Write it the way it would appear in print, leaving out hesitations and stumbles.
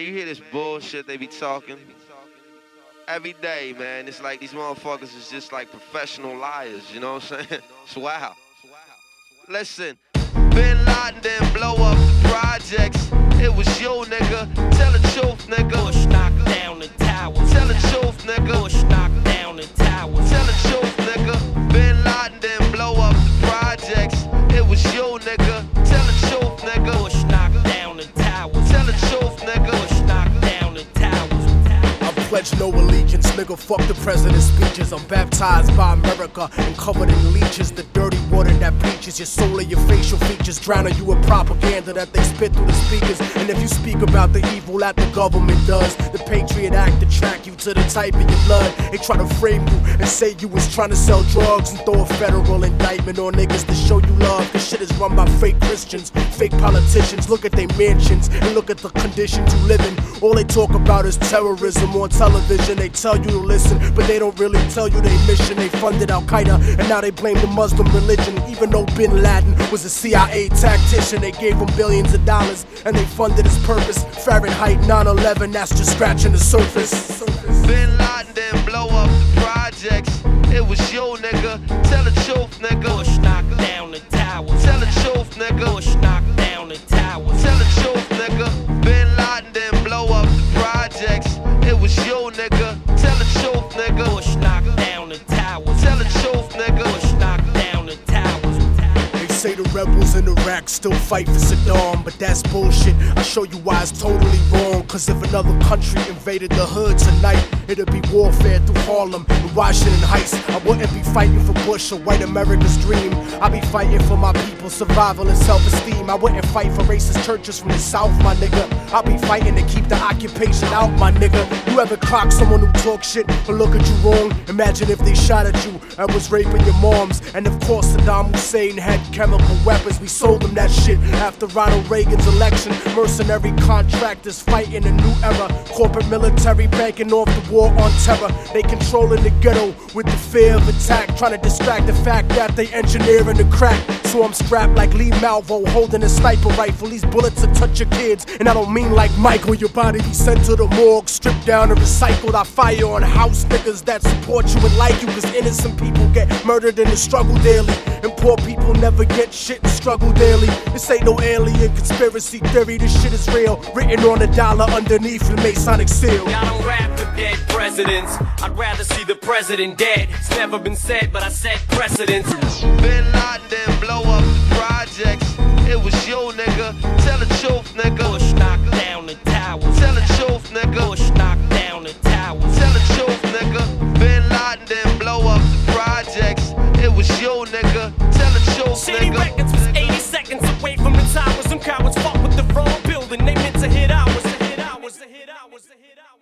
Man, you hear this bullshit they be talking every day, man. It's like these motherfuckers is just like professional liars, you know what I'm saying? It's wild. Listen, Bin Laden didn't blow up the projects. It was you, nigga. Tell the truth, nigga. Bush knocked down the towers. Tell the truth, nigga. Bush knocked down the towers. Tell the truth, nigga. Bin Laden didn't blow up the projects. It was you, nigga. Tell the truth, nigga. Bush knocked down the towers. Tell the truth, nigga. Bush knocked down the towers. Pledge no allegiance, nigga, fuck the president's speeches. I'm baptized by America and covered in leeches. The dirty water that bleaches your soul and your facial features, drowning you in propaganda that they spit through the speakers. And if you speak about the evil that the government does, the Patriot Act attract you to the type of your blood. They try to frame you and say you was trying to sell drugs and throw a federal indictment on niggas to show you love. This shit is run by fake Christians, fake politicians. Look at their mansions and look at the conditions you live in. All they talk about is terrorism on television. They tell you to listen, but they don't really tell you their mission. They funded Al-Qaeda and now they blame the Muslim religion. Even though Bin Laden was a CIA tactician, they gave him billions of dollars and they funded his purpose. Fahrenheit 9/11, that's just scratching the surface. Bin Laden didn't blow up the projects. It was you, nigga. Tell the truth, nigga. Bush knocked down the towers. Tell the truth, nigga. Bush knocked down the towers. Tell the truth, nigga. Bin Laden didn't blow up the projects. It was you, nigga. Tell the truth, nigga. Bush knocked down the towers. Tell the truth, nigga. Bush knocked down the towers. They say the rebels in Iraq still fight for Saddam, but that's bullshit. I'll show you why it's totally wrong. Cause if another country invaded the hood tonight, it'd be warfare through Harlem and Washington Heights. I wouldn't be fighting for Bush or white America's dream. I'd be fighting for my people's survival and self-esteem. I wouldn't fight for racist churches from the South, my nigga. I'll be fighting to keep the occupation out, my nigga. You ever clock someone who talk shit or look at you wrong? Imagine if they shot at you and was raping your moms. And of course Saddam Hussein had chemical weapons. We sold them that shit after Ronald Reagan's election. Mercenary contractors fighting a new era. Corporate military banking off the war on terror. They controlling the ghetto with the fear of attack, trying to distract the fact that they engineering the crack. So I'm strapped like Lee Malvo, holding a sniper rifle. These bullets will touch your kids, and I don't mean like Michael. Your body be sent to the morgue, stripped down and recycled. I fire on house niggas that support you and like you, cause innocent people get murdered in the struggle daily, and poor people never get shit and struggle daily. This ain't no alien conspiracy theory, this shit is real, written on a dollar underneath the Masonic seal. I don't rap for dead presidents, I'd rather see the president dead. It's never been said, but I set precedents. Bin Laden didn't blow up the projects. It was you, nigga. Tell the truth, nigga. Bush knocked down the towers. Tell the truth, nigga. Bush knocked down the towers. Tell the truth, nigga. Bin Laden didn't blow up the projects. It was you, nigga. Tell the truth, City nigga. Records was 80 seconds away from the towers. Some cowards fought with the wrong building. They meant to hit ours.